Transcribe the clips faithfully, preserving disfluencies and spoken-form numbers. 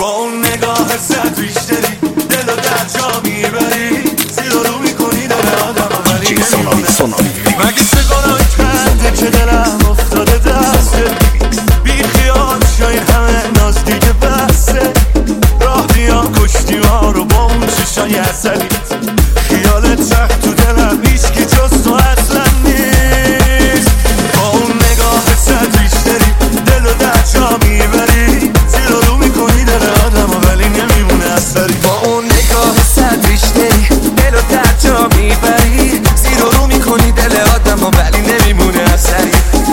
با اون نگاه زد بیشتری دل و در جا میبری، زیر و رو میکنی دل آدم ولی نمیمونه. مگه سگانای کنده که دلم افتاده دسته، بی خیال شای همه ناز دیگه بسته، راه بیان کشتی ها رو با اون چشای اصلی، خیالت تخت تو دلم هیچکی جز تو اصلا نیست. با اون نگاه زد بیشتری دل و در جا میبری، زیر و رو میکنی دل آدم ولی نمیمونه اثری. با اون نگاه صد ریشتری دل و در جا میبری، زیر و رو میکنی دل آدم ولی نمیمونه اثری.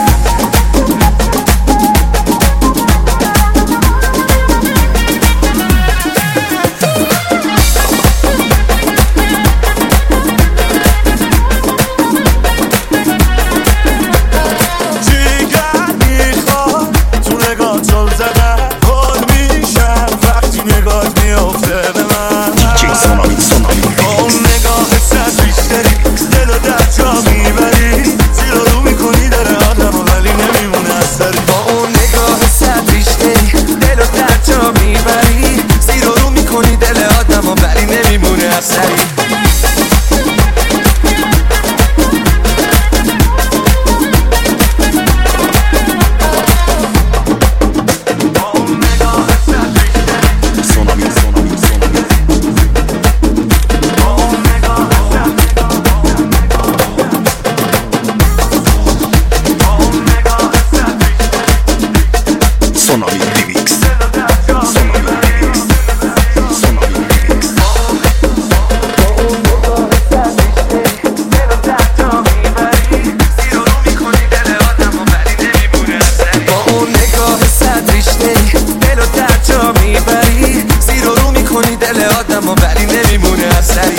ولی نمیمونه اثری.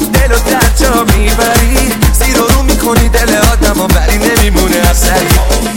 میبری، زیر و رو میکنی دل آدم ولی نمیمونه اثری.